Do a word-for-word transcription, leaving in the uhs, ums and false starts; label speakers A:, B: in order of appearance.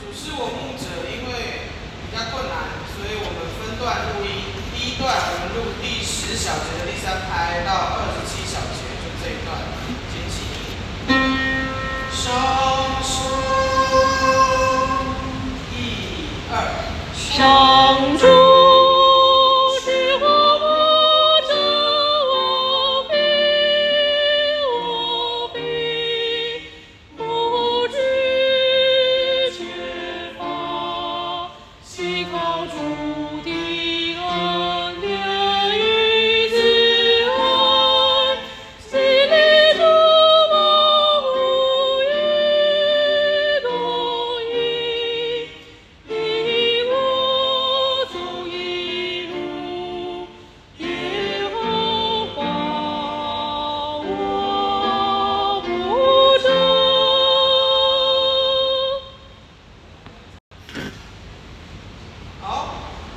A: 是我牧者，因为比较困难，所以我们分段录音。第一段我们录第十小节的第三拍到二十七小节，就这一段，先起。双手，一二，
B: 上主。